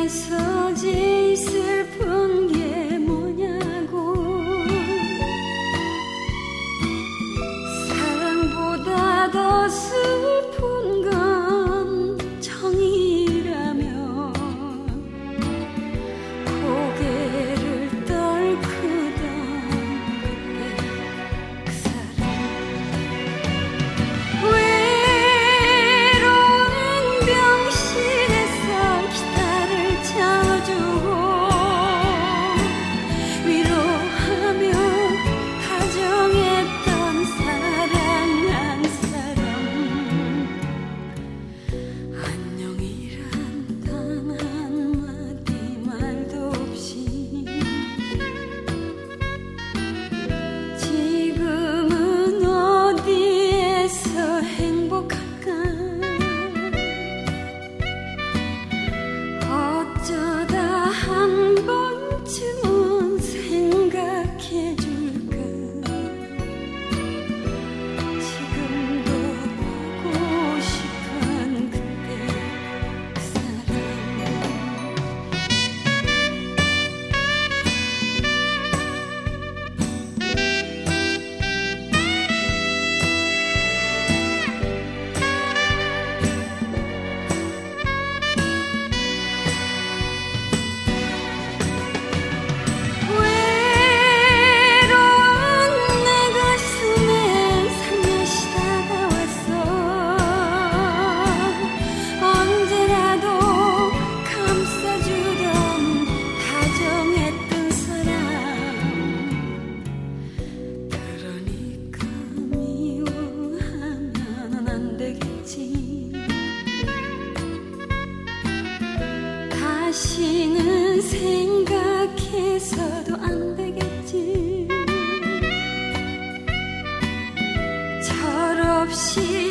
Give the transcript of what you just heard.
세상에서 제일 슬픈 게 뭐냐고. 사랑보다 더 슬픈 건 정이라며 고개를 떨구던 그때 그 사람. 외로운 병실에서 기타를 쳐주고 위로하며 다정했던 사랑한 사람. 안녕이란 단 한마디 말도 없이 지금은 어디에서 행복할까. 어쩌다 한 번쯤은 생각해줄까. 지금도 보고 싶은 그때 그 사람. 외로운 내 가슴에 살며시 다가왔어. 언제라도 감싸주던 다정했던 사람. 그러니까 미워하면 안 되겠지. 다시는 생각해서도 안 되겠지. 철없이